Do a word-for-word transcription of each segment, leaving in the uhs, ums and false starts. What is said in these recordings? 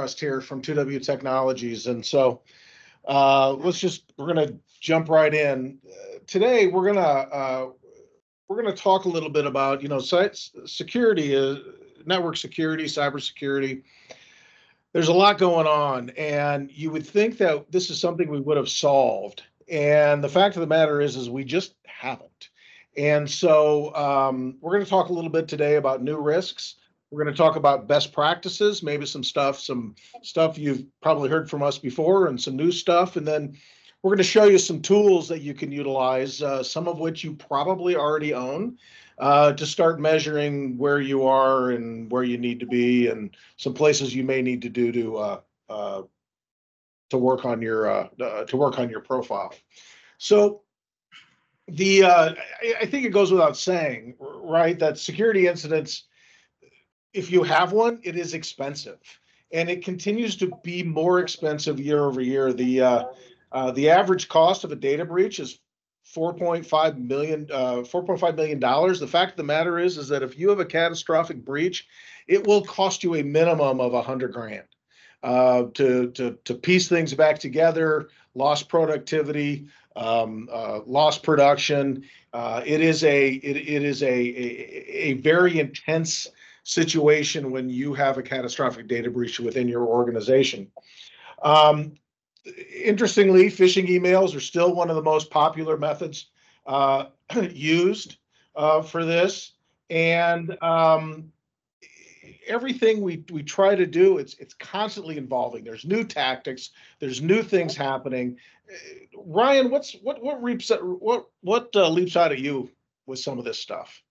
podcast here from two W Technologies. And so uh, let's just, we're going to jump right in. Uh, today, we're going to, uh, we're going to talk a little bit about, you know, sites security, uh, network security, cybersecurity. There's a lot going on, and you would think that this is something we would have solved. And the fact of the matter is, is we just haven't. And so um, we're going to talk a little bit today about new risks. We're going to talk about best practices, maybe some stuff, some stuff you've probably heard from us before, and some new stuff. And then we're going to show you some tools that you can utilize, uh, some of which you probably already own, uh, to start measuring where you are and where you need to be, and some places you may need to do to uh, uh, to work on your uh, uh, to work on your profile. So the uh, I, I think it goes without saying, right, that security incidents, if you have one, it is expensive, and it continues to be more expensive year over year. The uh, uh, the average cost of a data breach is four point five million uh, four point five million dollars. The fact of the matter is, is that if you have a catastrophic breach, it will cost you a minimum of a hundred grand uh, to to to piece things back together. Lost productivity, um, uh, lost production. Uh, it is a it, it is a, a a very intense situation when you have a catastrophic data breach within your organization. Um, interestingly, phishing emails are still one of the most popular methods uh, used uh, for this, and um, everything we we try to do, it's it's constantly evolving. There's new tactics. There's new things happening. Ryan, what's what what leaps what what uh, leaps out at you with some of this stuff?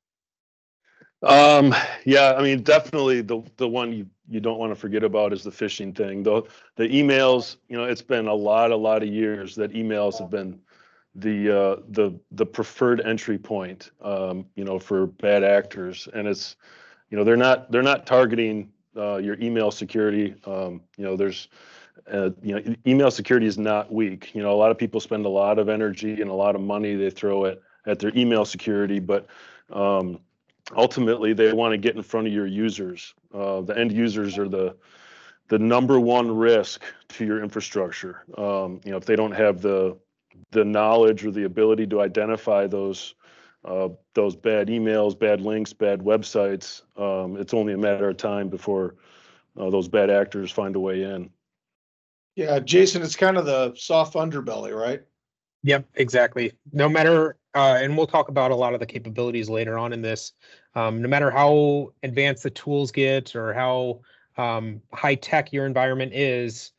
Um, yeah, I mean, definitely the the one you, you don't want to forget about is the phishing thing. The the emails, you know, it's been a lot, a lot of years that emails have been the uh, the the preferred entry point, um, you know, for bad actors. And it's, you know, they're not they're not targeting uh, your email security. Um, you know, there's uh, you know, email security is not weak. You know, a lot of people spend a lot of energy and a lot of money they throw at at their email security, but um, ultimately they want to get in front of your users. Uh, the end users are the the number one risk to your infrastructure. Um, you know, if they don't have the the knowledge or the ability to identify those uh, those bad emails, bad links, bad websites, um, it's only a matter of time before uh, those bad actors find a way in. Yeah, Jason, it's kind of the soft underbelly, right? Yep, exactly. No matter, uh, and we'll talk about a lot of the capabilities later on in this. Um, no matter how advanced the tools get or how um, high tech your environment is,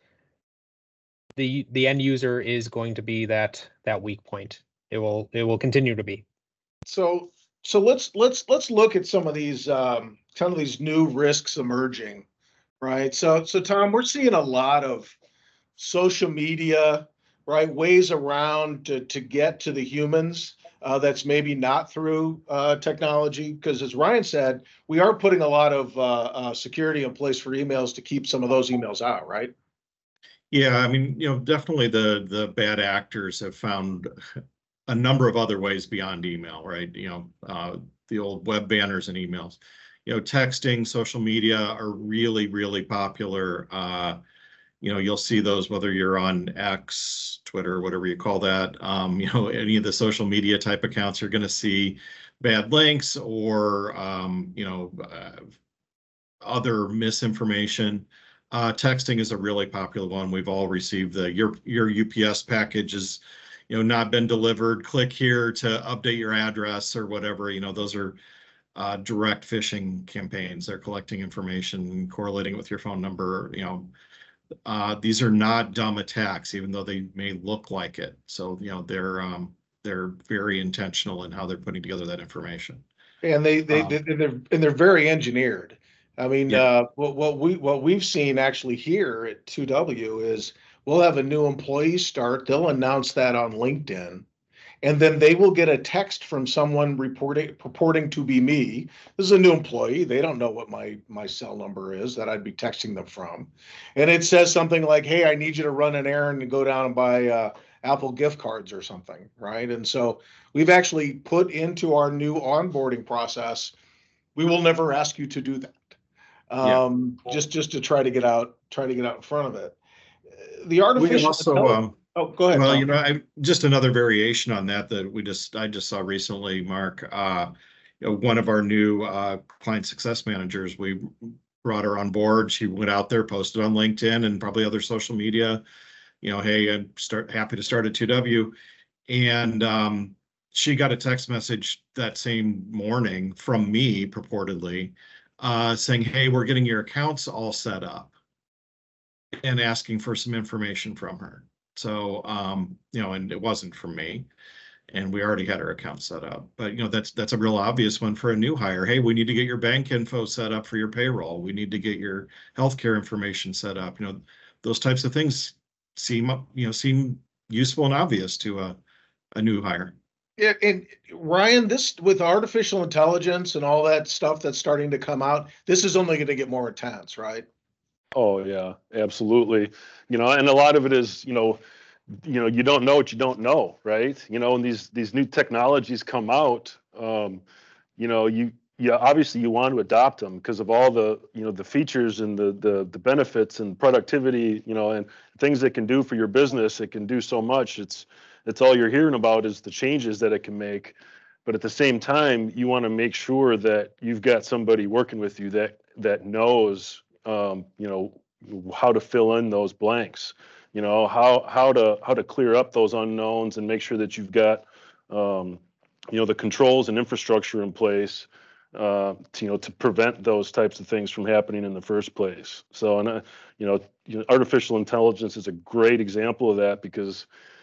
the the end user is going to be that that weak point. It will it will continue to be. So so let's let's let's look at some of these um, some of these new risks emerging, right? So so Tom, we're seeing a lot of social media, right? Ways around to, to get to the humans uh, that's maybe not through uh, technology. Because as Ryan said, we are putting a lot of uh, uh, security in place for emails to keep some of those emails out, right? Yeah, I mean, you know, definitely the the bad actors have found a number of other ways beyond email, right? You know, uh, the old web banners and emails. You know, texting, social media are really, really popular. Uh, You know, you'll see those whether you're on X, Twitter, whatever you call that. Um, you know, any of the social media type accounts, you're going to see bad links or, um, you know, uh, other misinformation. Uh, texting is a really popular one. We've all received the your your U P S package is, you know, not been delivered. Click here to update your address or whatever. You know, those are uh, direct phishing campaigns. They're collecting information, correlating with your phone number. You know. Uh, these are not dumb attacks, even though they may look like it. So, you know, they're um, they're very intentional in how they're putting together that information. And they they, Um, they they're and they're very engineered. I mean, Yeah. uh, what what we what we've seen actually here at two W is we'll have a new employee start. They'll announce that on LinkedIn, and then they will get a text from someone reporting purporting to be me. This is a new employee. They don't know what my my cell number is that I'd be texting them from, and it says something like, "Hey, I need you to run an errand and go down and buy uh, Apple gift cards or something," right? And so we've actually put into our new onboarding process, we will never ask you to do that. Yeah. Um, just, just to try to get out, try to get out in front of it. The We artificial. also, intelli- um, Oh, go ahead. well, Tom. you know, I, just another variation on that that we just, I just saw recently, Mark, uh, you know, one of our new, uh, client success managers, we brought her on board. She went out there, posted on LinkedIn and probably other social media, you know, hey, I'm start happy to start at two W. And, um, she got a text message that same morning from me purportedly, uh, saying, hey, we're getting your accounts all set up, and asking for some information from her. So, um, you know, and it wasn't from me, and we already had our account set up. But, you know, that's, that's a real obvious one for a new hire. Hey, we need to get your bank info set up for your payroll. We need to get your healthcare information set up. You know, those types of things seem, you know, seem useful and obvious to a, a new hire. Yeah, and Ryan, this with artificial intelligence and all that stuff that's starting to come out, this is only going to get more intense, right? Oh yeah, absolutely. You know, and a lot of it is, you know, you know, you don't know what you don't know, right? You know, and these these new technologies come out, um, you know, you yeah, obviously you want to adopt them because of all the, you know, the features and the the the benefits and productivity, you know, and things it can do for your business. It can do so much. It's it's all you're hearing about is the changes that it can make. But at the same time, you want to make sure that you've got somebody working with you that that knows um, you know, how to fill in those blanks, you know, how how to how to clear up those unknowns and make sure that you've got, um, you know, the controls and infrastructure in place, uh, to, you know, to prevent those types of things from happening in the first place. So, and uh, you know, you know, artificial intelligence is a great example of that because,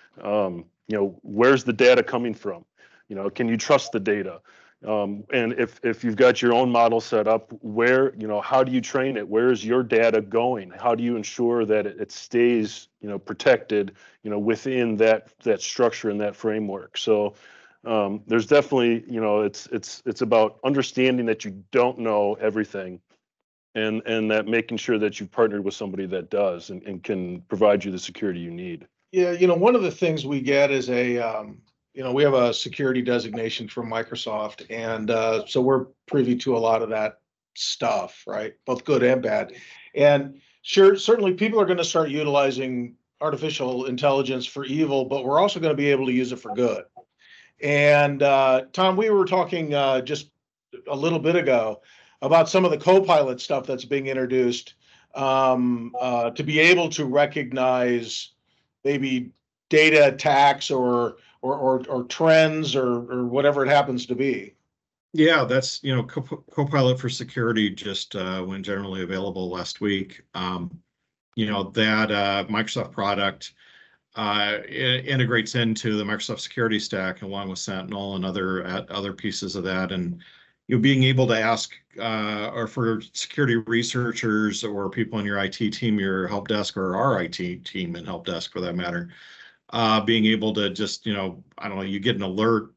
um, you know, where's the data coming from? You know, can you trust the data? Um, and if if you've got your own model set up, where, you know, how do you train it? Where is your data going? How do you ensure that it, it stays, you know, protected, you know, within that that structure and that framework? So um, there's definitely, you know, it's it's it's about understanding that you don't know everything, and and that making sure that you've partnered with somebody that does and, and can provide you the security you need. Yeah, you know, one of the things we get is a, um, you know, we have a security designation from Microsoft, and uh, so we're privy to a lot of that stuff, right? Both good and bad. And sure, certainly people are going to start utilizing artificial intelligence for evil, but we're also going to be able to use it for good. And uh, Tom, we were talking uh, just a little bit ago about some of the co-pilot stuff that's being introduced um, uh, to be able to recognize maybe data attacks or or or, or trends or or whatever it happens to be. Yeah, that's, you know, Co- Copilot for Security just uh, went generally available last week. Um, you know, that uh, Microsoft product uh, i- integrates into the Microsoft security stack along with Sentinel and other uh, other pieces of that. And you know, being able to ask, uh, or for security researchers or people in your I T team, your help desk, or our I T team and help desk for that matter, uh, being able to just, you know, I don't know, you get an alert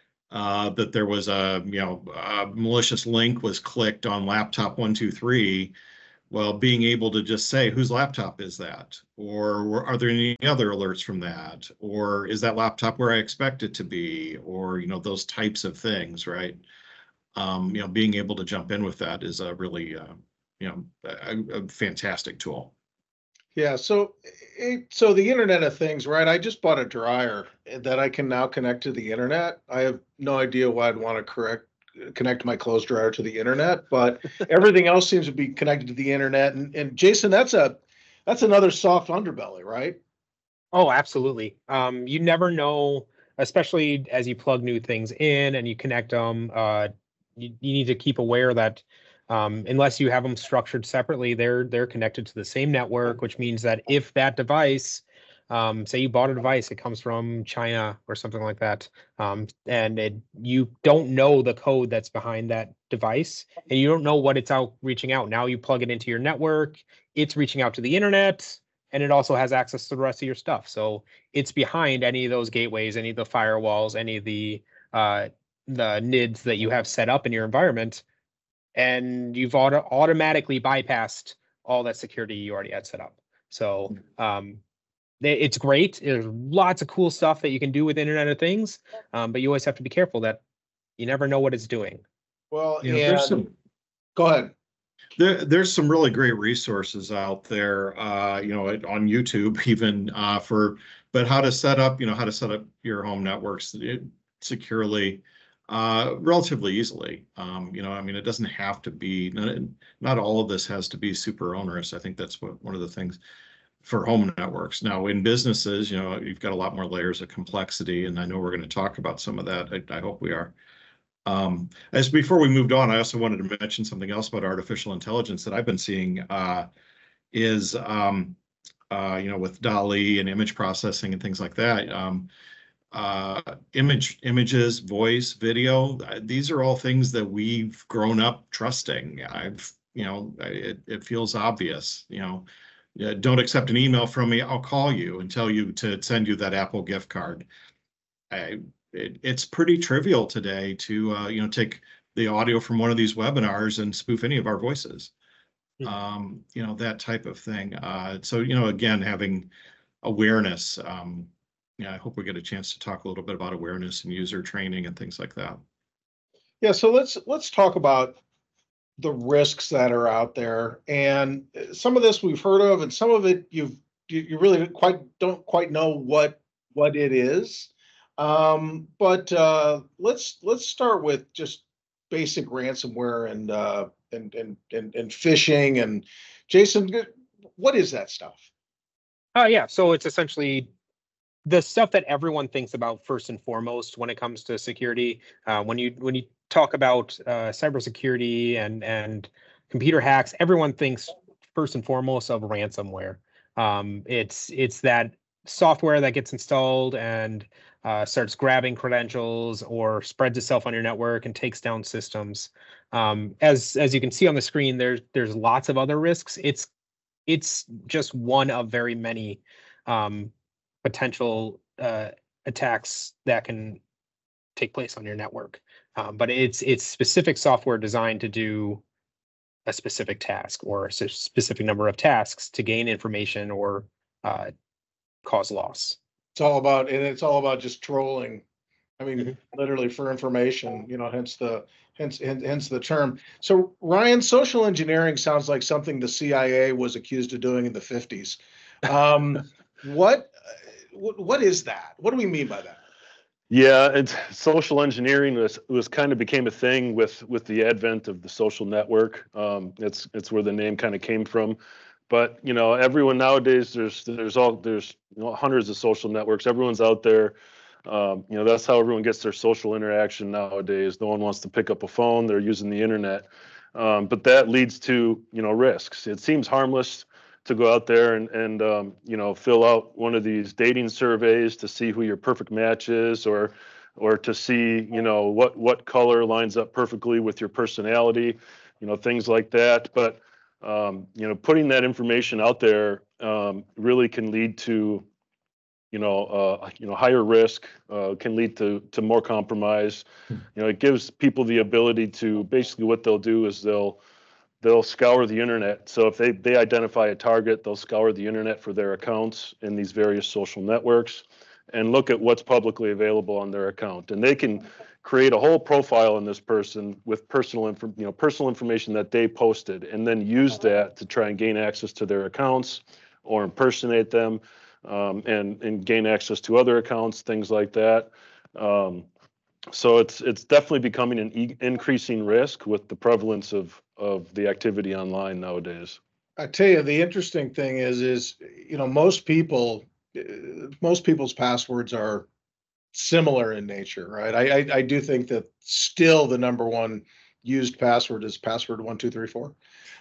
uh, that there was a, you know, a malicious link was clicked on laptop one two three. Well, being able to just say, whose laptop is that? Or are there any other alerts from that? Or is that laptop where I expect it to be? Or, you know, those types of things, right? Um, you know, being able to jump in with that is a really, uh, you know, a, a fantastic tool. Yeah, so it, so the Internet of Things, right? I just bought a dryer that I can now connect to the internet. I have no idea why I'd want to correct connect my clothes dryer to the internet, but everything else seems to be connected to the internet. And, and Jason, that's a that's another soft underbelly, right? Oh, absolutely. Um, you never know, especially as you plug new things in and you connect them. Uh, you, you need to keep aware that um, unless you have them structured separately, they're they're connected to the same network, which means that if that device, um, say you bought a device, it comes from China or something like that, um, and it, you don't know the code that's behind that device, and you don't know what it's out reaching out. Now you plug it into your network, it's reaching out to the internet, and it also has access to the rest of your stuff. So it's behind any of those gateways, any of the firewalls, any of the uh, the N I Ds that you have set up in your environment, and you've auto- automatically bypassed all that security you already had set up. So um, they, it's great. There's lots of cool stuff that you can do with Internet of Things, um, but you always have to be careful that you never know what it's doing. Well, You know, there's and some go ahead. There, there's some really great resources out there, uh, you know, on YouTube even uh, for, but how to set up, you know, how to set up your home networks securely, uh, relatively easily. Um, you know, I mean, it doesn't have to be, not, not all of this has to be super onerous. I think that's what one of the things for home networks. Now, in businesses, you know, you've got a lot more layers of complexity, and I know we're going to talk about some of that. I, I hope we are. Um, as before we moved on, I also wanted to mention something else about artificial intelligence that I've been seeing uh, is, um, uh, you know, with DALL-E and image processing and things like that. Um, uh, image, images, voice, video. uh, These are all things that we've grown up trusting. I've, you know, it, it feels obvious, you know, yeah, don't accept an email from me. I'll call you and tell you to send you that Apple gift card. I, it, it's pretty trivial today to, uh, you know, take the audio from one of these webinars and spoof any of our voices. Mhm. Um, you know, that type of thing. Uh, so, you know, again, having awareness. Um, yeah, I hope we get a chance to talk a little bit about awareness and user training and things like that. Yeah, so let's let's talk about the risks that are out there, and uh, some of this we've heard of, and some of it you've you, you really quite don't quite know what what it is. Um, but uh, let's let's start with just basic ransomware and uh, and, and and and phishing. And Jason, what is that stuff? Oh, yeah. So it's essentially the stuff that everyone thinks about first and foremost when it comes to security. Uh, when you when you talk about uh, cybersecurity and and computer hacks, everyone thinks first and foremost of ransomware. Um, it's it's that software that gets installed and uh, starts grabbing credentials or spreads itself on your network and takes down systems. Um, as as you can see on the screen, there's there's lots of other risks. It's it's just one of very many um, potential uh, attacks that can take place on your network. Um, but it's it's specific software designed to do a specific task or a specific number of tasks to gain information or uh, cause loss. It's all about, and it's all about just trolling. I mean, Mhm. literally for information, you know, hence the hence hence, hence the term. So Ryan, social engineering sounds like something the C I A was accused of doing in the fifties. Um, what what what is that? What do we mean by that? Yeah, it's social engineering was was kind of became a thing with with the advent of the social network. Um, it's it's where the name kind of came from. But you know, everyone nowadays there's there's all there's you know, hundreds of social networks. Everyone's out there. Um, you know, that's how everyone gets their social interaction nowadays. No one wants to pick up a phone; they're using the internet. Um, but that leads to you know risks. It seems harmless to go out there and and um, you know fill out one of these dating surveys to see who your perfect match is, or or to see you know what what color lines up perfectly with your personality, you know things like that. But um, you know putting that information out there um, really can lead to you know uh, you know higher risk, uh, can lead to to more compromise. You know it gives people the ability to basically what they'll do is they'll they'll scour the internet. So if they, they identify a target, they'll scour the internet for their accounts in these various social networks and look at what's publicly available on their account. And they can create a whole profile on this person with personal info, you know, personal information that they posted, and then use that to try and gain access to their accounts or impersonate them, um, and, and gain access to other accounts, things like that. Um, so it's it's definitely becoming an e- increasing risk with the prevalence of of the activity online nowadays. I tell you, the interesting thing is, is you know, most people, uh, most people's passwords are similar in nature, right? I, I I do think that still the number one used password is password one two three four.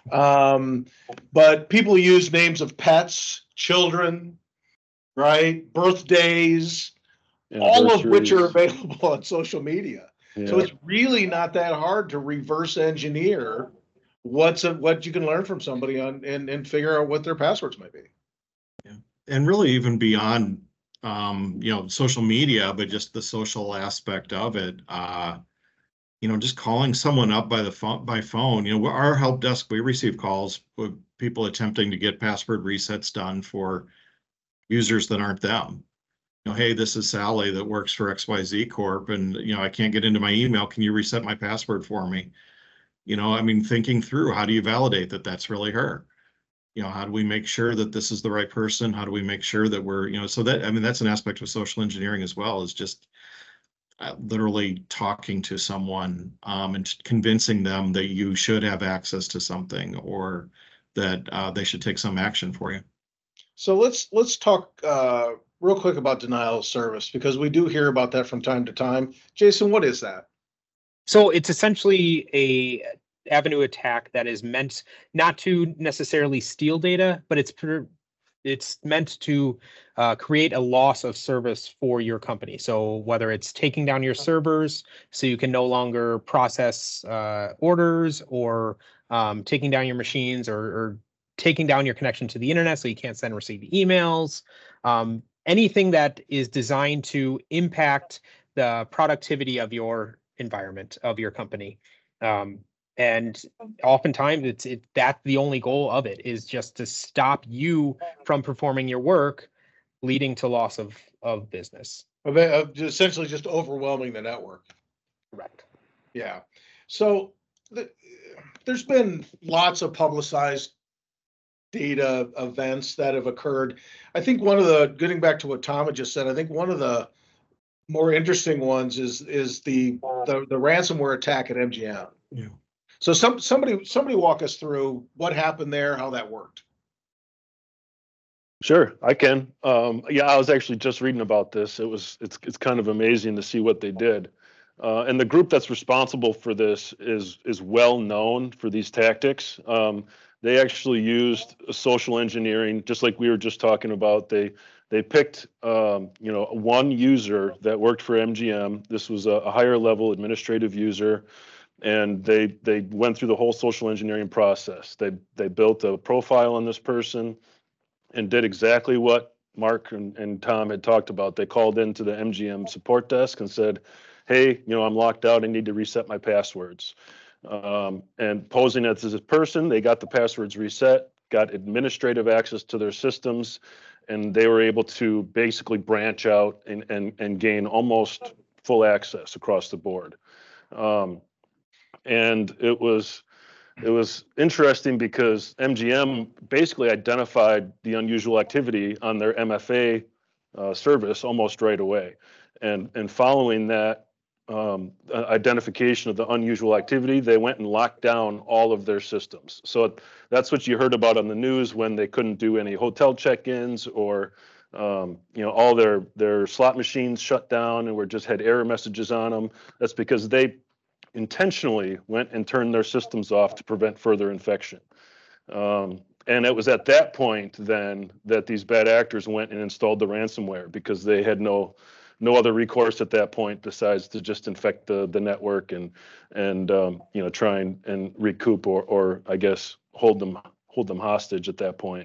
Um, but people use names of pets, children, right? Birthdays, all of which are Anniversaries. available on social media. So Yeah. it's really not that hard to reverse engineer what's a, what you can learn from somebody on and, and figure out what their passwords might be. Yeah. And really even beyond, um, you know, social media, but just the social aspect of it, uh, you know, just calling someone up by the phone, by phone, you know, our help desk, we receive calls with people attempting to get password resets done for users that aren't them. You know, hey, this is Sally that works for X Y Z Corp, and, you know, I can't get into my email. Can you reset my password for me? You know, I mean, thinking through, how do you validate that that's really her? You know, how do we make sure that this is the right person? How do we make sure that we're, you know, so that, I mean, that's an aspect of social engineering as well, is just uh, literally talking to someone um, and convincing them that you should have access to something, or that uh, they should take some action for you. So let's let's talk uh, real quick about denial of service, because we do hear about that from time to time. Jason, what is that? So it's essentially a avenue attack that is meant not to necessarily steal data, but it's per, it's meant to uh, create a loss of service for your company. So whether it's taking down your servers so you can no longer process uh, orders, or um, taking down your machines, or, or taking down your connection to the internet so you can't send and receive emails, um, anything that is designed to impact the productivity of your environment, of your company. Um, and oftentimes it's it that's the only goal of it, is just to stop you from performing your work, leading to loss of of business. Of- of essentially just overwhelming the network. Correct. Yeah. So the, there's been lots of publicized data events that have occurred. I think one of the, getting back to what Tom had just said, I think one of the more interesting ones is is the the, the ransomware attack at M G M. Yeah. So some somebody somebody walk us through what happened there, how that worked. Sure, I can. Um, yeah, I was actually just reading about this. It was it's it's kind of amazing to see what they did. Uh, and the group that's responsible for this is is well known for these tactics. Um, they actually used social engineering, just like we were just talking about. They they picked um, you know one user that worked for M G M. This was a, a higher level administrative user, and they they went through the whole social engineering process. They they built a profile on this person and did exactly what Mark and, and Tom had talked about. They called into the M G M support desk and said, hey, you know, I'm locked out. I need to reset my passwords. Um, and posing as this person, they got the passwords reset, got administrative access to their systems, and they were able to basically branch out and, and, and gain almost full access across the board. Um, and it was It was interesting because M G M basically identified the unusual activity on their M F A uh, service almost right away. And, and following that um, identification of the unusual activity, they went and locked down all of their systems. So that's what you heard about on the news when they couldn't do any hotel check-ins, or um, you know, all their, their slot machines shut down and were just had error messages on them. That's because they intentionally went and turned their systems off to prevent further infection. Um, and it was at that point then that these bad actors went and installed the ransomware, because they had no no other recourse at that point besides to just infect the the network and and um, you know try and, and recoup, or or I guess hold them hold them hostage at that point.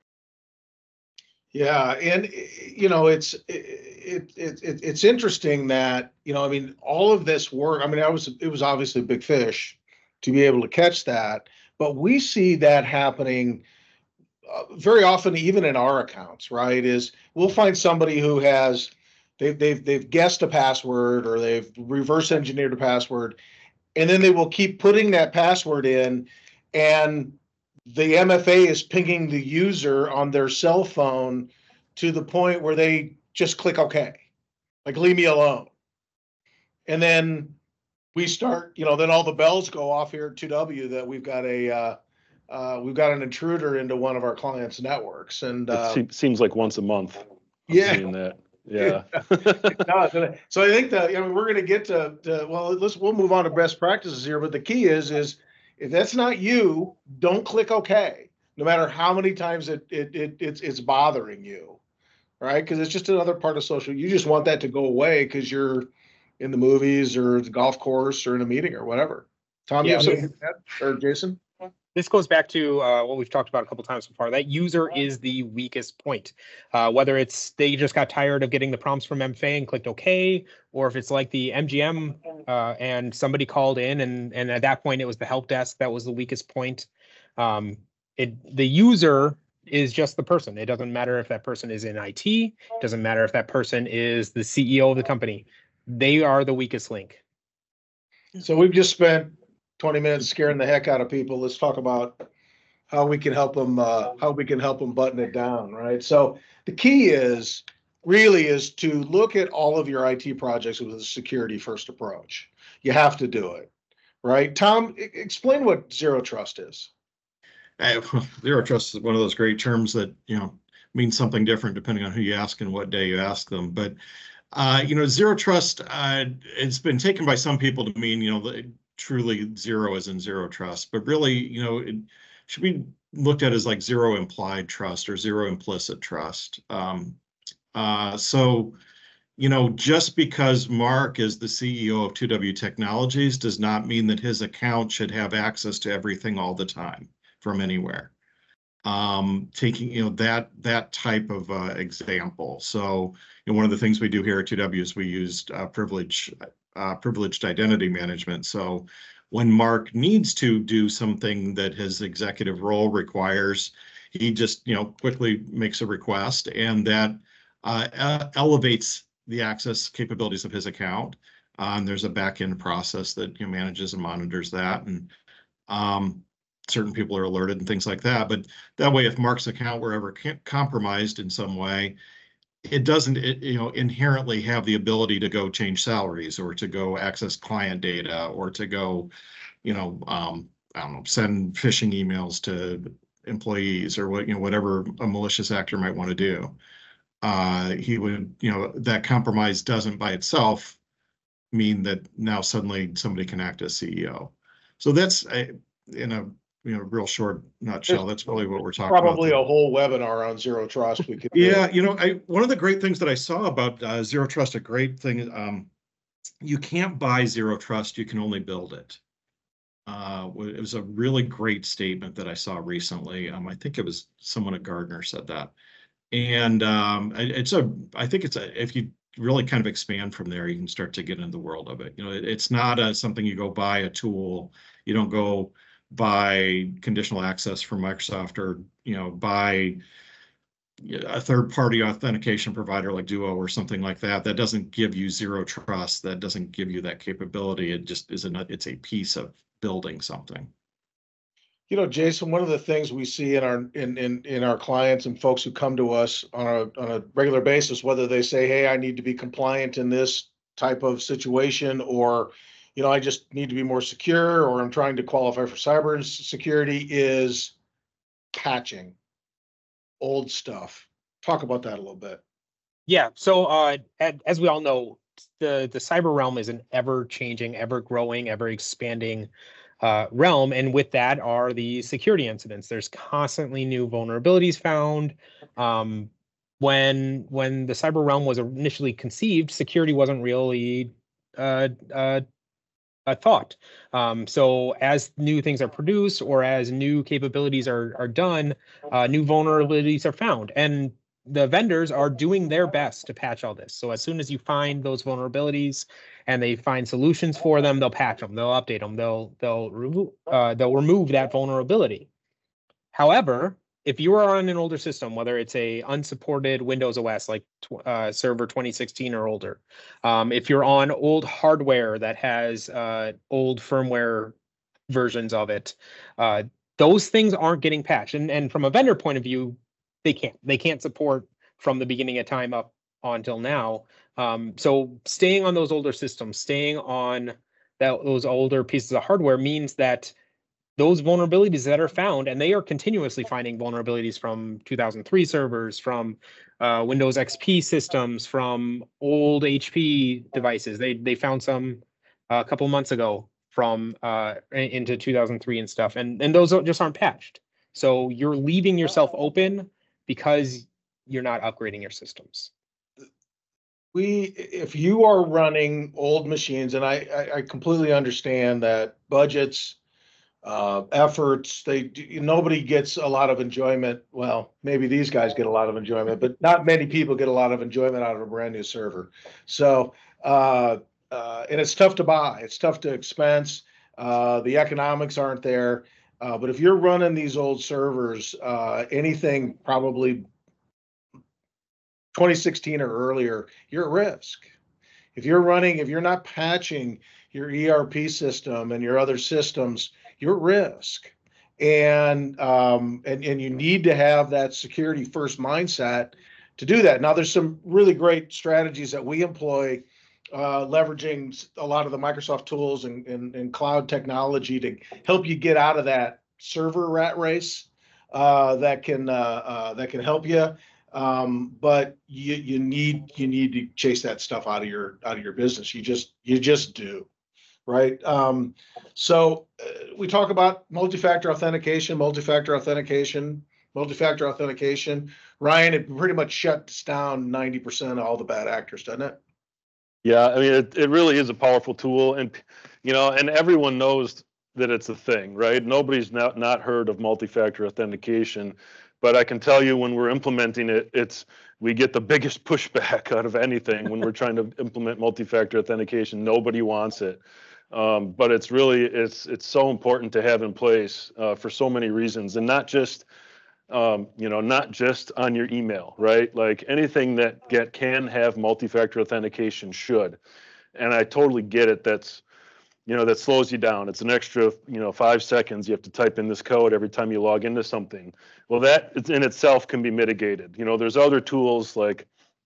Yeah, and you know, it's it, it, it it's interesting that, you know, I mean, all of this work. I mean, I was it was obviously a big fish to be able to catch that, but we see that happening uh, very often, even in our accounts. Right? Is we'll find somebody who has they've they've they've guessed a password, or they've reverse engineered a password, and then they will keep putting that password in, and the M F A is pinging the user on their cell phone to the point where they just click OK, like leave me alone. And then we start, you know, then all the bells go off here at two W that we've got a uh, uh, we've got an intruder into one of our clients' networks. And It uh, se- seems like once a month. I'm yeah, seeing that. Yeah. no, so I think that, I mean, we're going to get to, to well, let's we'll move on to best practices here. But the key is is if that's not you, don't click OK, no matter how many times it it, it it's it's bothering you, right? Because it's just another part of social. You just want that to go away because you're in the movies or the golf course or in a meeting or whatever. Tom, you Yeah, have something to add? Or Jason? This goes back to uh, what we've talked about a couple times so far. That user is the weakest point. Uh, whether it's they just got tired of getting the prompts from M F A and clicked OK, or if it's like the M G M uh, and somebody called in, and and at that point it was the help desk that was the weakest point. Um, it the user is just the person. It doesn't matter if that person is in I T. It doesn't matter if that person is the C E O of the company. They are the weakest link. So we've just spent twenty minutes scaring the heck out of people. Let's talk about how we can help them, uh, how we can help them button it down, right? So the key is really is to look at all of your I T projects with a security first approach. You have to do it, right? Tom, e- explain what zero trust is. Uh, Zero trust is one of those great terms that, you know, means something different depending on who you ask and what day you ask them. But, uh, you know, zero trust, uh, it's been taken by some people to mean, you know, the, truly zero as in zero trust. But really, you know, it should be looked at as like zero implied trust or zero implicit trust. Um, uh, so, you know, just because Mark is the C E O of two W Technologies does not mean that his account should have access to everything all the time from anywhere. Um, taking, you know, that that type of uh, example. So, you know, one of the things we do here at two W is we used uh, privilege, uh, privileged identity management. So when Mark needs to do something that his executive role requires, he just, you know, quickly makes a request, and that uh, elevates the access capabilities of his account. Uh, and there's a back-end process that, you know, manages and monitors that. And um, certain people are alerted and things like that. But that way, if Mark's account were ever compromised in some way, it doesn't, it, you know, inherently have the ability to go change salaries or to go access client data or to go, you know, um, I don't know, send phishing emails to employees or what, you know, whatever a malicious actor might want to do. Uh, he would, you know, that compromise doesn't by itself mean that now suddenly somebody can act as C E O. So that's a, in a, you know, real short nutshell, that's really what we're talking about. Probably a whole webinar on zero trust we could do. Yeah, you know, I one of the great things that I saw about uh, zero trust, a great thing, um, you can't buy zero trust, you can only build it. Uh, it was a really great statement that I saw recently. Um, I think it was someone at Gartner said that. And um, it's a, I think it's a, if you really kind of expand from there, you can start to get into the world of it. You know, it, it's not a, something you go buy a tool. You don't go buy conditional access from Microsoft or, you know, buy a third-party authentication provider like Duo or something like that. That doesn't give you zero trust. That doesn't give you that capability. It just is a, it's a piece of building something. You know, Jason, one of the things we see in our in in in our clients and folks who come to us on a on a regular basis, whether they say, "Hey, I need to be compliant in this type of situation," or, you know, "I just need to be more secure," or "I'm trying to qualify for cyber security," is patching old stuff. Talk about that a little bit. Yeah. So, uh, as we all know, the the cyber realm is an ever changing, ever growing, ever expanding Uh, realm, and with that are the security incidents. There's constantly new vulnerabilities found. Um, when when the cyber realm was initially conceived, security wasn't really uh, uh, a thought. Um, so as new things are produced or as new capabilities are are done, uh, new vulnerabilities are found, and the vendors are doing their best to patch all this. So as soon as you find those vulnerabilities and they find solutions for them, they'll patch them, they'll update them, they'll they'll remove uh, they'll remove that vulnerability. However, if you are on an older system, whether it's a unsupported Windows O S like uh, Server twenty sixteen or older, um, if you're on old hardware that has uh, old firmware versions of it, uh, those things aren't getting patched. And, and from a vendor point of view, they can't. They can't support from the beginning of time up until now. Um, so staying on those older systems, staying on that, those older pieces of hardware means that those vulnerabilities that are found, and they are continuously finding vulnerabilities from two thousand three servers, from uh, Windows X P systems, from old H P devices. They they found some uh, a couple months ago from uh, into two thousand three and stuff, and and those just aren't patched. So you're leaving yourself open because you're not upgrading your systems. We, if you are running old machines, and I, I, I completely understand that budgets, uh, efforts, they, nobody gets a lot of enjoyment. Well, maybe these guys get a lot of enjoyment, but not many people get a lot of enjoyment out of a brand new server. So, uh, uh, and it's tough to buy. It's tough to expense. Uh, the economics aren't there. Uh, but if you're running these old servers, uh, anything probably twenty sixteen or earlier, you're at risk. If you're running, if you're not patching your E R P system and your other systems, you're at risk. And um, and and you need to have that security first mindset to do that. Now, there's some really great strategies that we employ, uh, leveraging a lot of the Microsoft tools and, and, and cloud technology to help you get out of that server rat race. Uh, that can uh, uh, that can help you, um, but you you need you need to chase that stuff out of your out of your business. You just you just do, right? Um, so uh, we talk about multi-factor authentication, multi-factor authentication, multi-factor authentication. Ryan, it pretty much shuts down ninety percent of all the bad actors, doesn't it? Yeah, I mean, it, it really is a powerful tool, and you know, and everyone knows that it's a thing, right? Nobody's not not heard of multi-factor authentication, but I can tell you when we're implementing it, it's we get the biggest pushback out of anything when we're trying to implement multi-factor authentication. Nobody wants it, um, but it's really it's it's so important to have in place uh, for so many reasons, and not just um, you know not just on your email, right? Like anything that get can have multi-factor authentication should, and I totally get it. That's you know, that slows you down. It's an extra, you know, five seconds. You have to type in this code every time you log into something. Well, that in itself can be mitigated. You know, there's other tools like,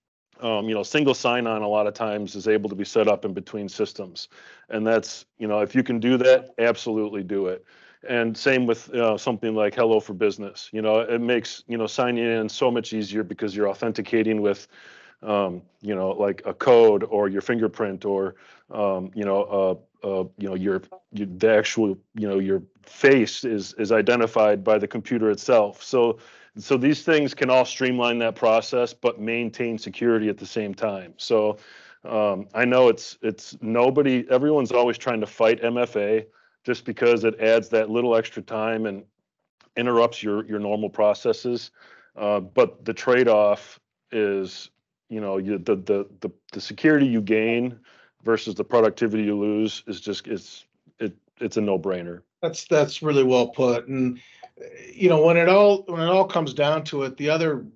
um, you know, single sign-on a lot of times is able to be set up in between systems. And that's, you know, if you can do that, absolutely do it. And same with uh, something like Hello for Business. You know, it makes, you know, signing in so much easier because you're authenticating with, um, you know, like a code or your fingerprint or, um, you know, uh, uh, you know, your, your the actual, you know, your face is is identified by the computer itself. So, so these things can all streamline that process, but maintain security at the same time. So, um, I know it's it's nobody, everyone's always trying to fight M F A just because it adds that little extra time and interrupts your your normal processes. Uh, but the trade-off is, you know, you, the, the the the security you gain versus the productivity you lose is just it's it it's a no-brainer. That's that's really well put. And you know, when it all when it all comes down to it, the other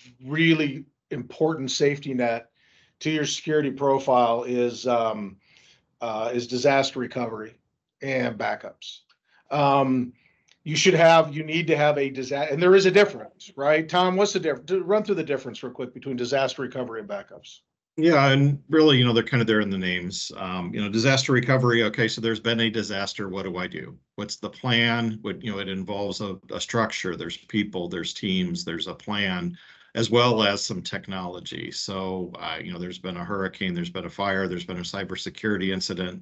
really important safety net to your security profile is um, uh, is disaster recovery and backups. Um, you should have you need to have a disaster, and there is a difference, right? Tom, what's the difference? Run through the difference real quick between disaster recovery and backups. Yeah, and really, you know, they're kind of there in the names. Um, you know, disaster recovery. Okay, so there's been a disaster. What do I do? What's the plan? What, you know, it involves a, a structure. There's people, there's teams, there's a plan, as well as some technology. So, uh, you know, there's been a hurricane, there's been a fire, there's been a cybersecurity incident.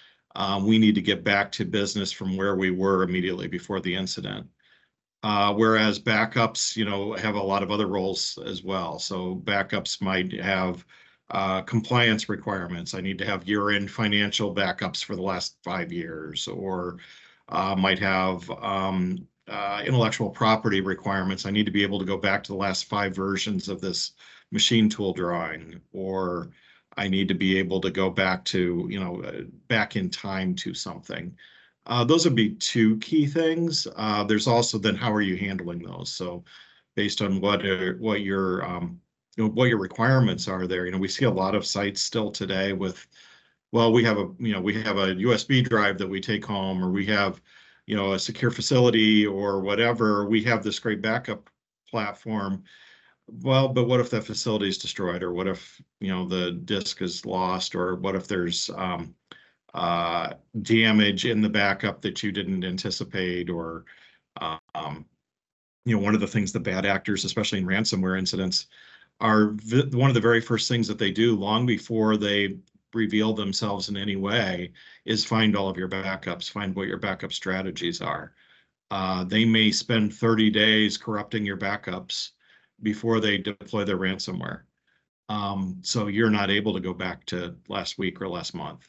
Um, we need to get back to business from where we were immediately before the incident. Uh, whereas backups, you know, have a lot of other roles as well. So backups might have uh, compliance requirements. I need to have year-end financial backups for the last five years, or uh, might have um, uh, intellectual property requirements. I need to be able to go back to the last five versions of this machine tool drawing, or I need to be able to go back to, you know, uh, back in time to something. Uh, those would be two key things. Uh, there's also then how are you handling those? So based on what are, what your um, you know, what your requirements are there. You know, we see a lot of sites still today with, well, we have a, you know, we have a U S B drive that we take home, or we have, you know, a secure facility or whatever. We have this great backup platform. Well, but what if that facility is destroyed, or what if, you know, the disk is lost, or what if there's um, uh, damage in the backup that you didn't anticipate, or, um, you know, one of the things the bad actors, especially in ransomware incidents, are one of the very first things that they do long before they reveal themselves in any way is find all of your backups, find what your backup strategies are. Uh, they may spend thirty days corrupting your backups before they deploy their ransomware. Um, so you're not able to go back to last week or last month.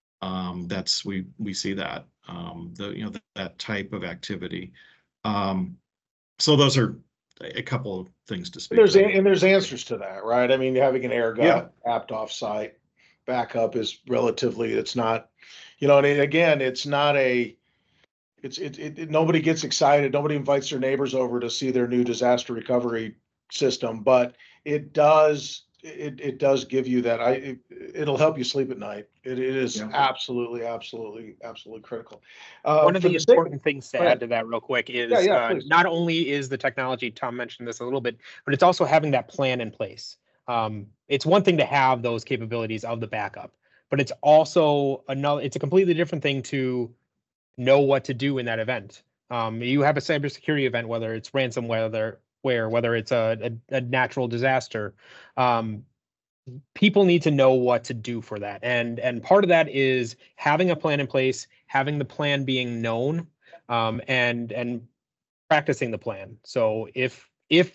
Um, that's, we, we see that, um, the, you know, that, that type of activity. Um, so those are a couple of things to speak There's to. a, and there's answers to that, right? I mean, having an air Yeah. gap apt offsite backup is relatively, it's not, you know, and again, it's not a, it's, it, it, it, nobody gets excited. Nobody invites their neighbors over to see their new disaster recovery system, but it does it, it does give you that, I, it, it'll help you sleep at night. It, it is Yeah. absolutely, absolutely, absolutely critical. Uh, One of for the the sake of- important things to go ahead. add to that real quick is Yeah, yeah, uh, please. not only is the technology, Tom mentioned this a little bit, but it's also having that plan in place. Um, it's one thing to have those capabilities of the backup, but it's also another, it's a completely different thing to know what to do in that event. Um, you have a cybersecurity event, whether it's ransomware, whether, where, whether it's a, a, a natural disaster. Um, people need to know what to do for that. And, and part of that is having a plan in place, having the plan being known, um, and, and practicing the plan. So if, if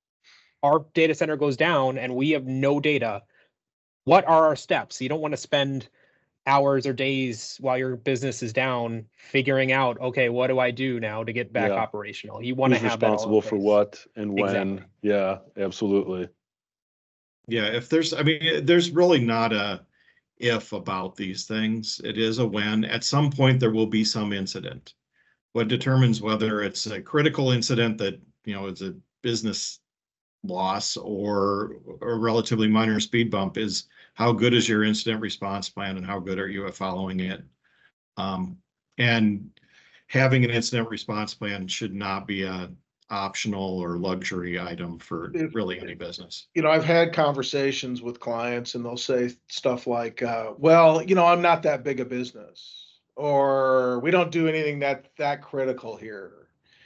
our data center goes down and we have no data, what are our steps? You don't want to spend hours or days while your business is down figuring out, okay, what do I do now to get back Yeah. operational? You want to Who's have that all in responsible for place. what and when? Exactly. Yeah, absolutely. Yeah, if there's, I mean, there's really not a if about these things. It is a when. At some point, there will be some incident. What determines whether it's a critical incident that, you know, is a business loss or a relatively minor speed bump is how good is your incident response plan and how good are you at following it? Um, and having an incident response plan should not be a optional or luxury item for If- really any business. You know, I've had conversations with clients and they'll say stuff like, uh, well, you know, I'm not that big a business, or we don't do anything that, that critical here.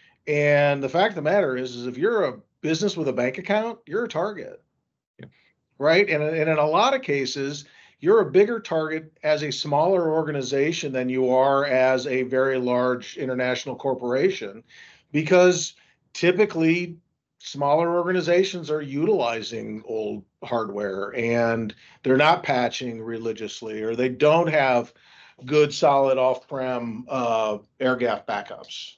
And the fact of the matter is, is if you're a business with a bank account, you're a target. Yeah. Right? And, and in a lot of cases, you're a bigger target as a smaller organization than you are as a very large international corporation, because typically smaller organizations are utilizing old hardware and they're not patching religiously, or they don't have good solid off-prem uh, air gap backups.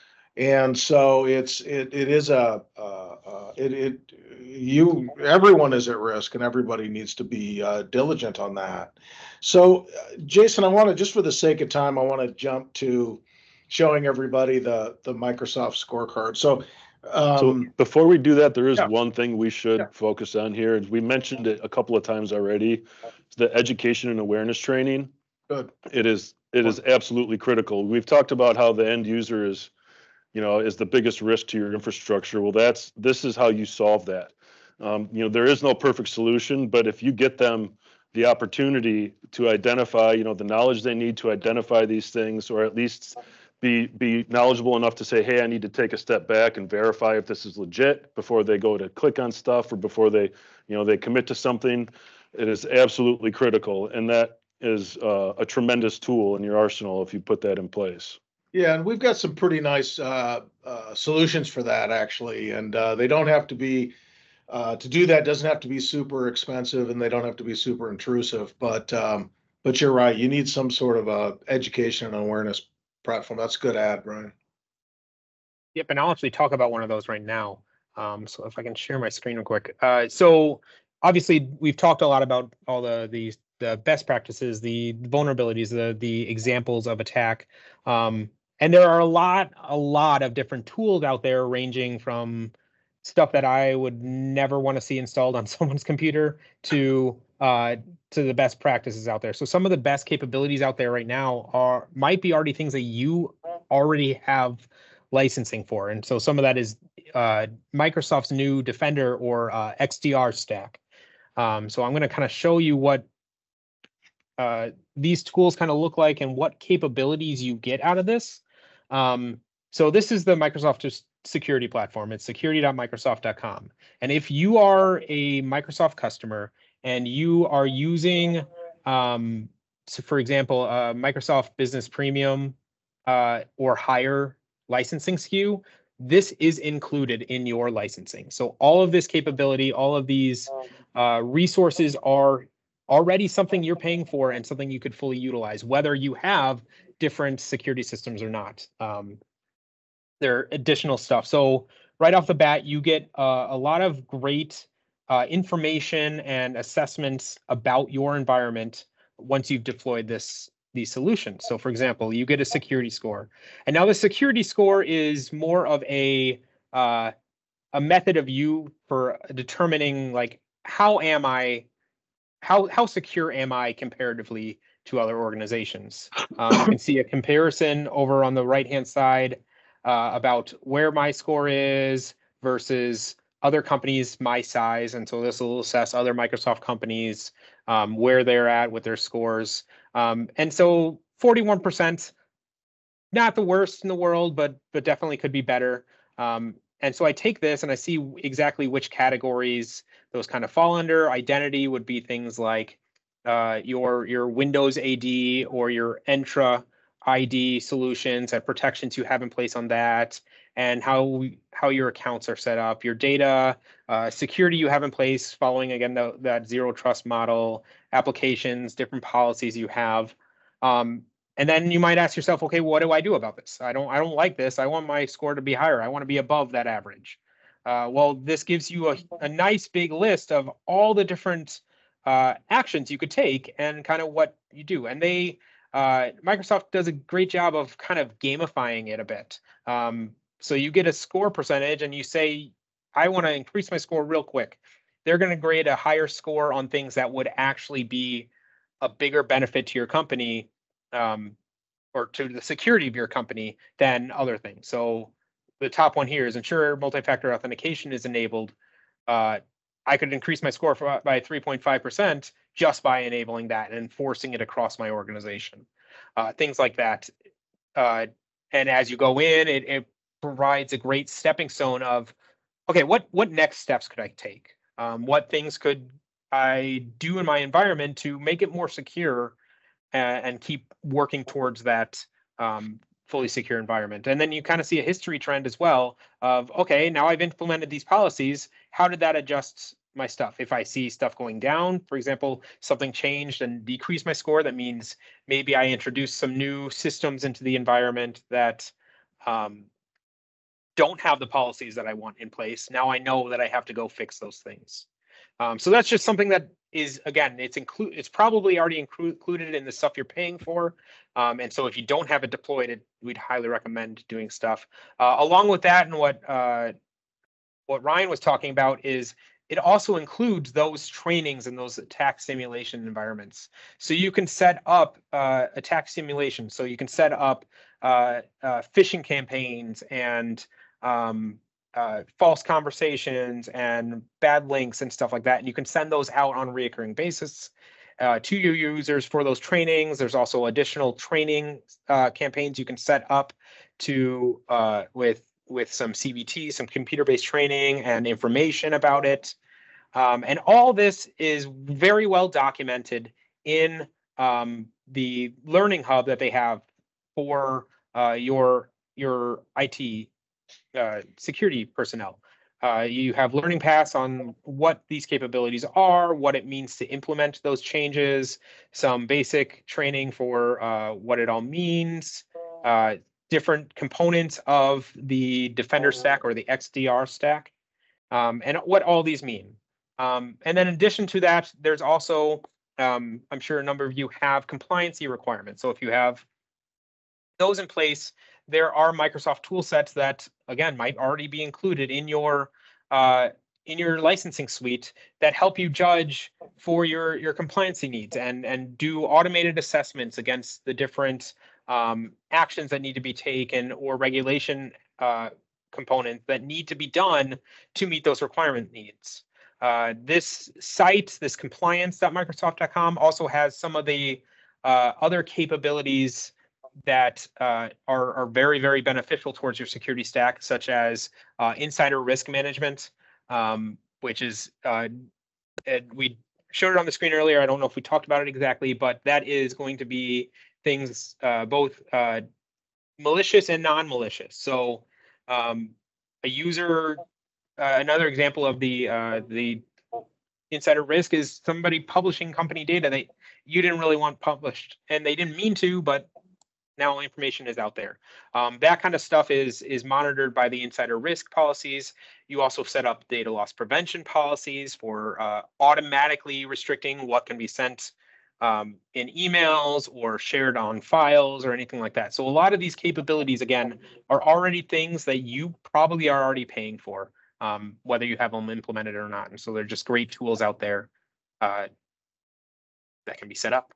And so it's, it, it is a, uh, uh, it, it, you, everyone is at risk and everybody needs to be uh, diligent on that. So uh, Jason, I want to, just for the sake of time, I want to jump to showing everybody the, the Microsoft scorecard. So, So um, before we do that, there is yeah. one thing we should Yeah. focus on here. And we mentioned it a couple of times already. It's the education and awareness training. good. It is, it is absolutely critical. We've talked about how the end user is, you know, is the biggest risk to your infrastructure. Well, that's, this is how you solve that. Um, you know, there is no perfect solution, but if you get them the opportunity to identify, you know, the knowledge they need to identify these things, or at least be, be knowledgeable enough to say, hey, I need to take a step back and verify if this is legit before they go to click on stuff, or before they, you know, they commit to something. It is absolutely critical. And that is uh, a tremendous tool in your arsenal if you put that in place. Yeah, and we've got some pretty nice uh, uh, solutions for that, actually. And uh, they don't have to be, uh, to do that doesn't have to be super expensive, and they don't have to be super intrusive. But um, but you're right, you need some sort of a education and awareness platform. That's a good ad, Brian. Yep, and I'll actually talk about one of those right now. Um, so if I can share my screen real quick. Uh, so obviously we've talked a lot about all the the the best practices, the vulnerabilities, the the examples of attack. Um, and there are a lot, a lot of different tools out there, ranging from stuff that I would never want to see installed on someone's computer to uh, to the best practices out there. So some of the best capabilities out there right now are might be already things that you already have licensing for. And so some of that is uh, Microsoft's new Defender or uh, X D R stack. Um, so I'm going to kind of show you what uh, these tools kind of look like and what capabilities you get out of this. Um, so this is the Microsoft just security platform. It's security dot microsoft dot com. And if you are a Microsoft customer and you are using, um, so for example, uh, Microsoft Business Premium uh, or higher licensing S K U, this is included in your licensing. So all of this capability, all of these uh, resources are already something you're paying for and something you could fully utilize, whether you have different security systems or not. Um, there are additional stuff. So right off the bat, you get uh, a lot of great uh, information and assessments about your environment once you've deployed this these solutions. So for example, you get a security score. And now the security score is more of a uh, a method of you for determining like how am I, how, how secure am I comparatively to other organizations? Um, you can see a comparison over on the right-hand side uh, about where my score is versus other companies my size. And so this will assess other Microsoft companies, um, where they're at with their scores. Um, and so forty-one percent, not the worst in the world, but but definitely could be better. Um, and so I take this and I see exactly which categories those kind of fall under. Identity would be things like uh, your your Windows A D or your Entra I D solutions and protections you have in place on that, and how how your accounts are set up, your data, uh, security you have in place following again the, that zero trust model, applications, different policies you have. Um, and then you might ask yourself, okay, what do I do about this? I don't, I don't like this. I want my score to be higher. I want to be above that average. Uh, well, this gives you a, a nice big list of all the different uh, actions you could take and kind of what you do. And they, uh, Microsoft does a great job of kind of gamifying it a bit. Um, so you get a score percentage and you say, I want to increase my score real quick. They're going to grade a higher score on things that would actually be a bigger benefit to your company, um, or to the security of your company than other things. So the top one here is ensure multi-factor authentication is enabled. Uh, I could increase my score for, by three point five percent just by enabling that and enforcing it across my organization. Uh, things like that. Uh, and as you go in, it, it provides a great stepping stone of, okay, what, what next steps could I take? Um, what things could I do in my environment to make it more secure and, and keep working towards that um, fully secure environment? And then you kind of see a history trend as well of, okay, now I've implemented these policies. How did that adjust my stuff? If I see stuff going down, for example, something changed and decreased my score, that means maybe I introduced some new systems into the environment that um, don't have the policies that I want in place. Now I know that I have to go fix those things. Um, so that's just something that is, again, it's include, it's probably already inclu included in the stuff you're paying for. Um, and so if you don't have it deployed, it, we'd highly recommend doing stuff. Uh, along with that, and what uh, what Ryan was talking about is it also includes those trainings and those attack simulation environments. So you can set up uh, attack simulation. So you can set up uh, uh, phishing campaigns and um, uh, false conversations and bad links and stuff like that. And you can send those out on a reoccurring basis uh, to your users for those trainings. There's also additional training uh, campaigns you can set up to uh, with with some C B T, some computer-based training and information about it. Um, and all this is very well documented in um, the Learning Hub that they have for uh, your, your I T uh, security personnel. Uh, you have learning paths on what these capabilities are, what it means to implement those changes, some basic training for uh, what it all means, uh, different components of the Defender stack or the X D R stack, um, and what all these mean. Um, and then in addition to that, there's also, um, I'm sure a number of you have compliancy requirements. So if you have those in place, there are Microsoft tool sets that, again, might already be included in your uh, in your licensing suite that help you judge for your your compliancy needs and and do automated assessments against the different um, actions that need to be taken or regulation uh, components that need to be done to meet those requirement needs. Uh, this site, this compliance dot microsoft dot com, also has some of the uh, other capabilities that uh, are, are very, very beneficial towards your security stack, such as uh, insider risk management, um, which is, uh, we showed it on the screen earlier. I don't know if we talked about it exactly, but that is going to be things uh, both uh, malicious and non-malicious. So um, a user, uh, another example of the uh, the insider risk is somebody publishing company data that you didn't really want published, and they didn't mean to, but now information is out there. Um, that kind of stuff is is monitored by the insider risk policies. You also set up data loss prevention policies for uh, automatically restricting what can be sent um, in emails or shared on files or anything like that. So a lot of these capabilities, again, are already things that you probably are already paying for. um, whether you have them implemented or not. And so they're just great tools out there uh, that can be set up.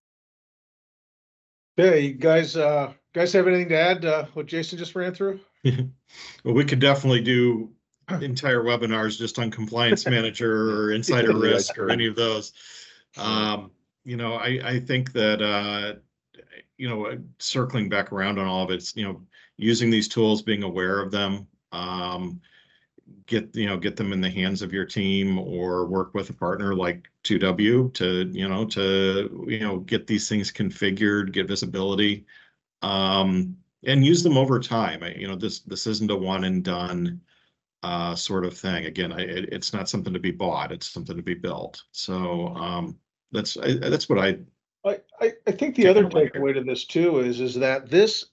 Yeah, you guys, uh, guys have anything to add, uh, what Jason just ran through? Well, we could definitely do entire webinars just on Compliance Manager or Insider Yeah, Risk or true. any of those. Um, you know, I, I think that, uh, you know, circling back around on all of it, it's, you know, using these tools, being aware of them, um, get, you know, get them in the hands of your team or work with a partner like two W to, you know, to, you know, get these things configured, get visibility, um, and use them over time. I, you know, this, this isn't a one and done, uh, sort of thing. Again, I, it, it's not something to be bought. It's something to be built. So, um, that's, I, that's what I, I, I, I think the Take other it away here. takeaway to this too is, is that this,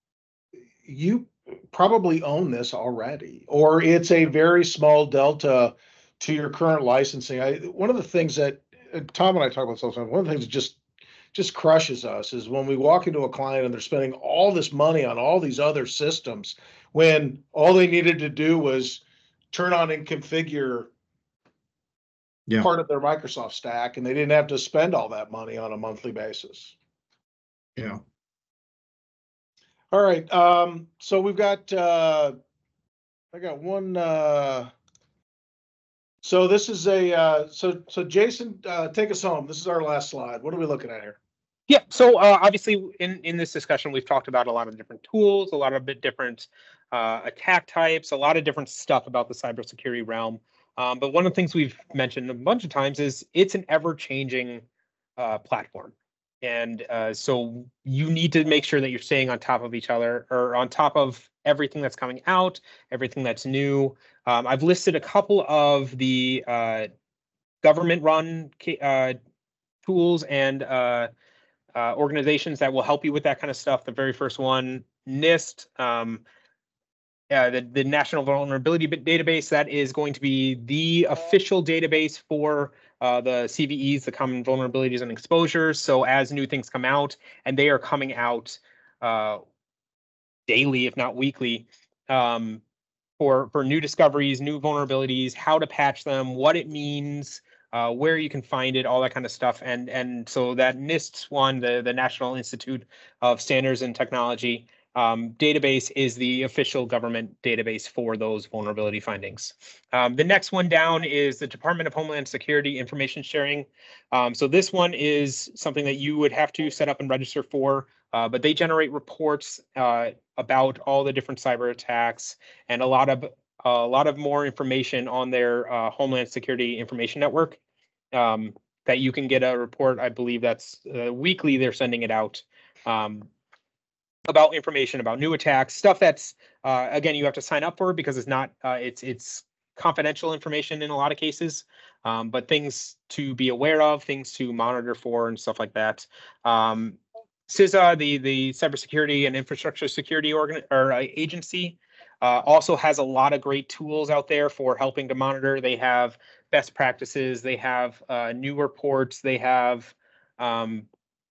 you probably own this already, or it's a very small delta to your current licensing. I, one of the things that uh, Tom and I talk about sometimes, one of the things that just, just crushes us is when we walk into a client and they're spending all this money on all these other systems, when all they needed to do was turn on and configure Yeah. part of their Microsoft stack, and they didn't have to spend all that money on a monthly basis. yeah. All right, um, so we've got, uh, I got one, uh, so this is a, uh, so, so Jason, uh, take us home. This is our last slide. What are we looking at here? Yeah, so uh, obviously in, in this discussion, we've talked about a lot of different tools, a lot of bit different uh, attack types, a lot of different stuff about the cybersecurity realm. Um, but one of the things we've mentioned a bunch of times is it's an ever-changing uh, platform. And uh, so you need to make sure that you're staying on top of each other, or on top of everything that's coming out, everything that's new. Um, I've listed a couple of the uh, government-run uh, tools and uh, uh, organizations that will help you with that kind of stuff. The very first one, NIST, um, uh, the, the National Vulnerability Database, that is going to be the official database for uh, the C V Es, the Common Vulnerabilities and Exposures. So as new things come out, and they are coming out uh, daily, if not weekly, um, for, for new discoveries, new vulnerabilities, how to patch them, what it means, uh, where you can find it, all that kind of stuff. And and so that NIST one, the, the National Institute of Standards and Technology um, database, is the official government database for those vulnerability findings. Um, the next one down is the Department of Homeland Security Information Sharing. Um, so this one is something that you would have to set up and register for, uh, but they generate reports uh, about all the different cyber attacks and a lot of a lot of more information on their uh, Homeland Security Information Network um, that you can get a report. I believe that's uh, weekly. They're sending it out um, about information about new attacks, stuff that's uh, again you have to sign up for because it's not uh, it's it's confidential information in a lot of cases, um, but things to be aware of, things to monitor for, and stuff like that. Um, C I S A, the the Cybersecurity and Infrastructure Security organ or uh, agency, uh, also has a lot of great tools out there for helping to monitor. They have best practices, they have uh, new reports, they have um,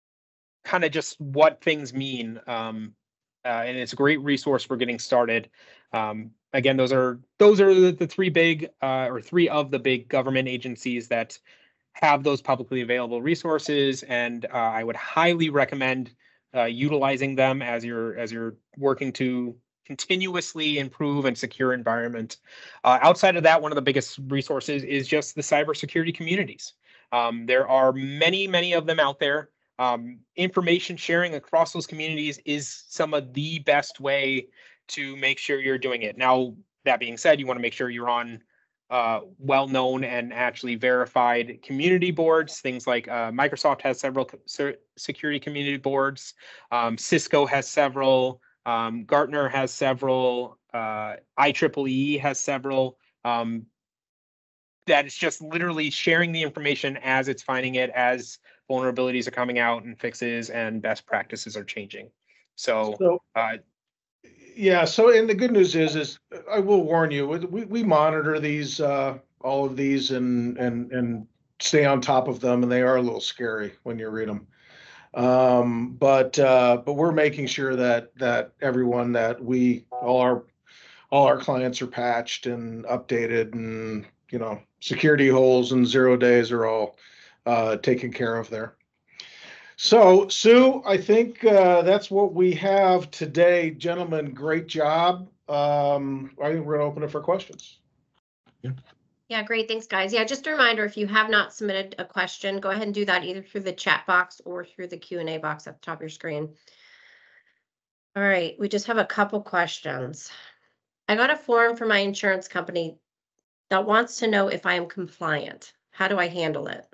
kind of just what things mean, um, uh, and it's a great resource for getting started. Um, again, those are those are the, the three big uh, or three of the big government agencies that have those publicly available resources, and uh, I would highly recommend uh, utilizing them as you're as you're working to continuously improve and secure environment. Uh, outside of that, one of the biggest resources is just the cybersecurity communities. Um, there are many, many of them out there. Um, information sharing across those communities is some of the best way to make sure you're doing it. Now, that being said, you want to make sure you're on uh, well-known and actually verified community boards. Things like uh, Microsoft has several security community boards. Um, Cisco has several. Um, Gartner has several. Uh, I triple E has several. Um, that it's just literally sharing the information as it's finding it, as vulnerabilities are coming out and fixes and best practices are changing. So, So, uh, yeah, so, and the good news is, is I will warn you, we, we monitor these, uh, all of these and, and, and stay on top of them, and they are a little scary when you read them. Um, but, uh, but we're making sure that, that everyone that we, all our, all our clients are patched and updated, and, you know, security holes and zero days are all uh, taken care of there. So, Sue, I think uh, that's what we have today. Gentlemen, great job. Um, I think we're going to open it for questions. Yeah, great. Thanks, guys. Yeah, just a reminder, if you have not submitted a question, go ahead and do that either through the chat box or through the Q and A box at the top of your screen. All right, we just have a couple questions. I got a form from my insurance company that wants to know if I am compliant. How do I handle it?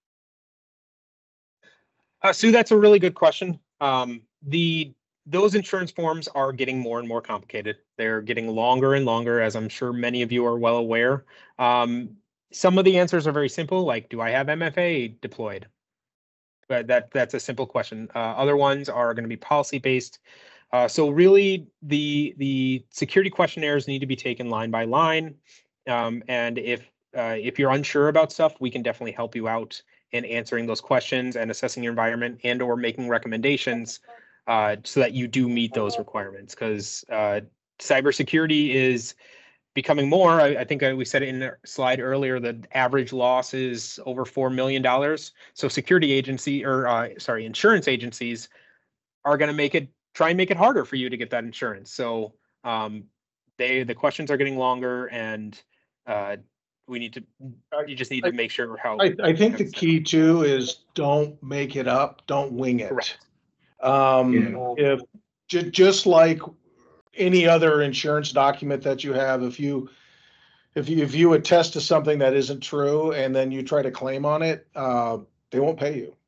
Uh, Sue, that's a really good question. Um, the those insurance forms are getting more and more complicated. They're getting longer and longer, as I'm sure many of you are well aware. Um, some of the answers are very simple, like, do I have M F A deployed? But that that's a simple question. Uh, other ones are going to be policy based. Uh, so really, the the security questionnaires need to be taken line by line. Um, and if uh, if you're unsure about stuff, we can definitely help you out in answering those questions and assessing your environment and or making recommendations uh, so that you do meet those requirements. Because uh, cybersecurity is becoming more. I, I think I, we said it in the slide earlier, the average loss is over four million dollars. So security agency or uh, sorry, insurance agencies are going to make it try and make it harder for you to get that insurance. So um, they the questions are getting longer, and uh, we need to you just need to make sure how. I, I think the key too is don't make it up, don't wing it. Correct. Um, Yeah. if ju- just like any other insurance document that you have, if you if you if you attest to something that isn't true and then you try to claim on it, uh, they won't pay you.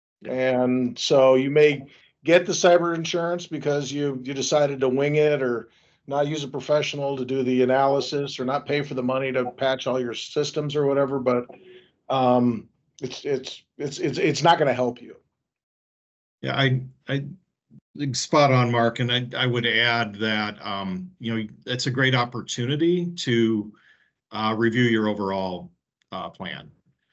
And so you may get the cyber insurance because you you decided to wing it or not use a professional to do the analysis or not pay for the money to patch all your systems or whatever, but um, it's it's it's it's it's not going to help you. Yeah, I, I, spot on, Mark, and I, I would add that, um, you know, it's a great opportunity to uh, review your overall uh, plan.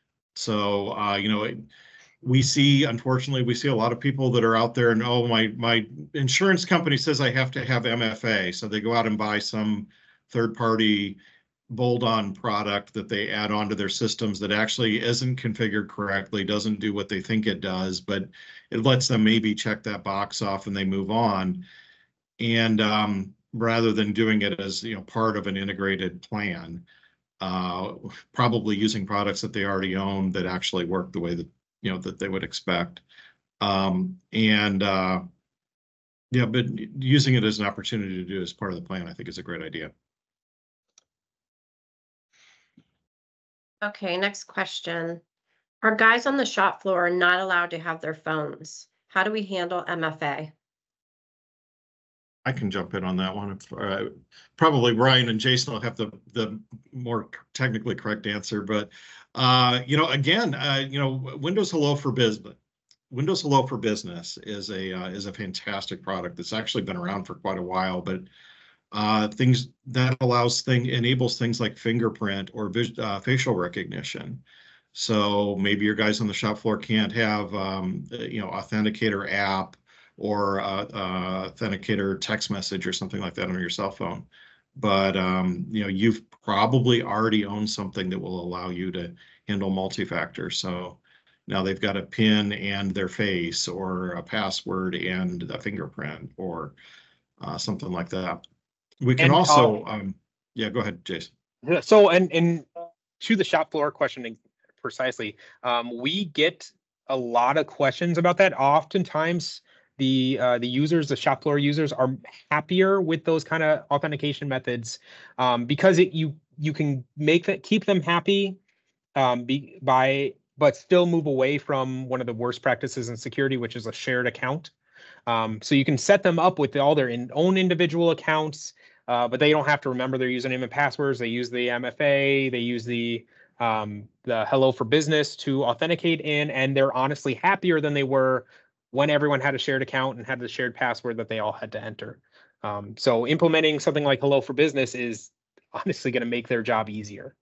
So, uh, you know, it, we see, unfortunately, we see a lot of people that are out there and, oh, my, my insurance company says I have to have M F A. So they go out and buy some third-party bolt-on product that they add onto their systems that actually isn't configured correctly, doesn't do what they think it does, but it lets them maybe check that box off and they move on. And um, rather than doing it as, you know, part of an integrated plan, uh, probably using products that they already own that actually work the way that, you know, that they would expect. Um, and uh, yeah, but using it as an opportunity to do as part of the plan, I think is a great idea. Okay, next question. Are guys on the shop floor not allowed to have their phones? How do we handle M F A? I can jump in on that one. Uh, probably Ryan and Jason will have the the more technically correct answer, but uh, you know, again, uh, you know, Windows Hello for Business, Windows Hello for Business is a uh, is a fantastic product that's actually been around for quite a while, but uh, things that allows thing enables things like fingerprint or vis uh, facial recognition. So maybe your guys on the shop floor can't have um, you know, Authenticator app or uh, uh, Authenticator text message or something like that on your cell phone. But um, you know, you've probably already owned something that will allow you to handle multi-factor. So now they've got a PIN and their face, or a password and a fingerprint, or uh, something like that. We can And, also, uh, um, yeah, go ahead, Jason. So, and and to the shop floor question precisely, um, we get a lot of questions about that. Oftentimes, the uh, the users, the shop floor users, are happier with those kind of authentication methods um, because it you you can make that keep them happy um, be, by but still move away from one of the worst practices in security, which is a shared account. Um, so you can set them up with all their in, own individual accounts, uh, but they don't have to remember their username and passwords. They use the M F A, they use the um, the Hello for Business to authenticate in, and they're honestly happier than they were when everyone had a shared account and had the shared password that they all had to enter. Um, so implementing something like Hello for Business is honestly going to make their job easier.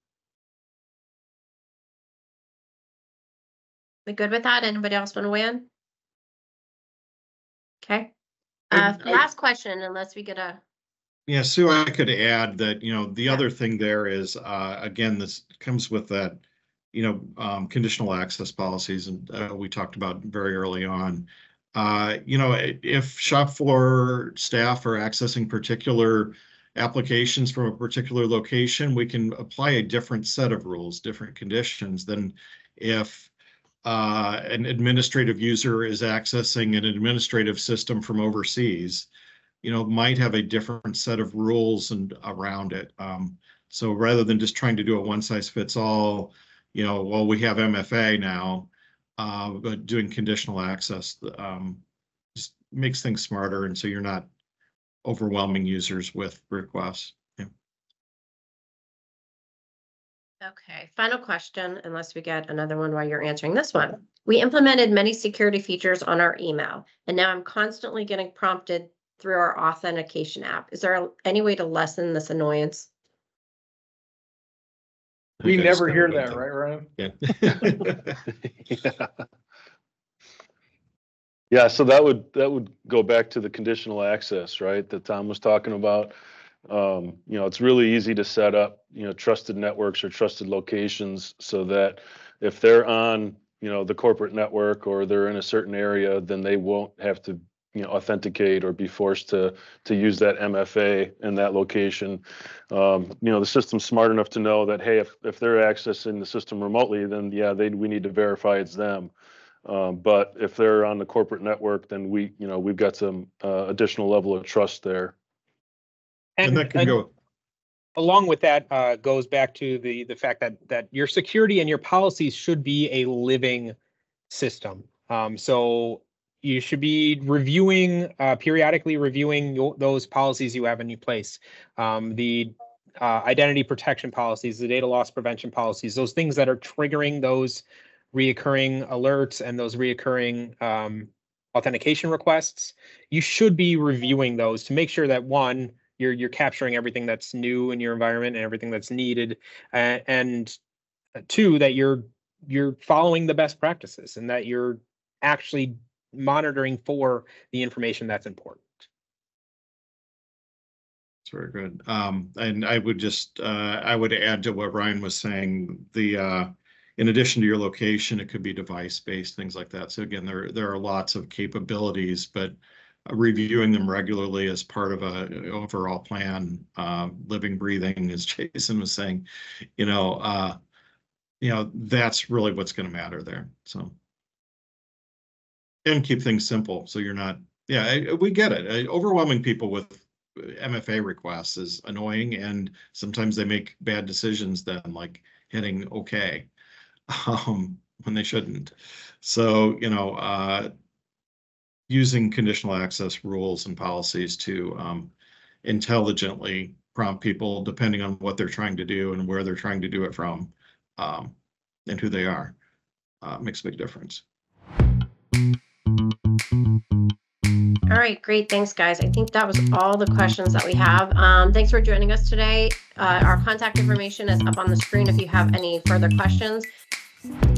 We good with that? Anybody else want to weigh in? Okay. Uh, I- I- last question, unless we get a. Yeah, Sue, I could add that, you know, the other thing there is, uh, again, this comes with that, you know, um, conditional access policies, and uh, we talked about very early on. Uh, you know, if shop floor staff are accessing particular applications from a particular location, we can apply a different set of rules, different conditions than if uh, an administrative user is accessing an administrative system from overseas. You know, might have a different set of rules and around it. Um, so rather than just trying to do a one size fits all, you know, well, we have M F A now, uh, but doing conditional access um, just makes things smarter. And so you're not overwhelming users with requests. Yeah. Okay, final question, unless we get another one while you're answering this one. We implemented many security features on our email, and now I'm constantly getting prompted through our authentication app. Is there any way to lessen this annoyance? We Okay, never so hear about that, right, Ryan? Yeah. Yeah. Yeah, so that would, that would go back to the conditional access, right, that Tom was talking about. Um, you know, it's really easy to set up, you know, trusted networks or trusted locations so that if they're on, you know, the corporate network or they're in a certain area, then they won't have to, you know, authenticate or be forced to to use that M F A in that location. Um, you know, the system's smart enough to know that, hey, if, if they're accessing the system remotely, then yeah, they we need to verify it's them. Um, but if they're on the corporate network, then we, you know, we've got some uh, additional level of trust there. And that can and go. along with that uh, goes back to the the fact that that your security and your policies should be a living system. Um, so you should be reviewing, uh, periodically reviewing your, those policies you have in place. Um, the uh, identity protection policies, the data loss prevention policies, those things that are triggering those reoccurring alerts and those reoccurring um, authentication requests. You should be reviewing those to make sure that one, you're you're capturing everything that's new in your environment and everything that's needed, uh, and two, that you're you're following the best practices and that you're actually monitoring for the information that's important. That's very good. Um, and I would just, uh, I would add to what Ryan was saying, the, uh, in addition to your location, it could be device-based, things like that. So again, there, there are lots of capabilities, but uh, reviewing them regularly as part of a overall plan, uh, living, breathing, as Jason was saying, you know, uh, you know, that's really what's going to matter there. So. And keep things simple, so you're not, yeah, I, we get it. Uh, overwhelming people with M F A requests is annoying, and sometimes they make bad decisions then, like hitting OK um, when they shouldn't. So, you know, uh, using conditional access rules and policies to um, intelligently prompt people, depending on what they're trying to do and where they're trying to do it from, um, and who they are, uh, makes a big difference. All right, great. Thanks, guys. I think that was all the questions that we have. Um, thanks for joining us today. Uh, our contact information is up on the screen if you have any further questions.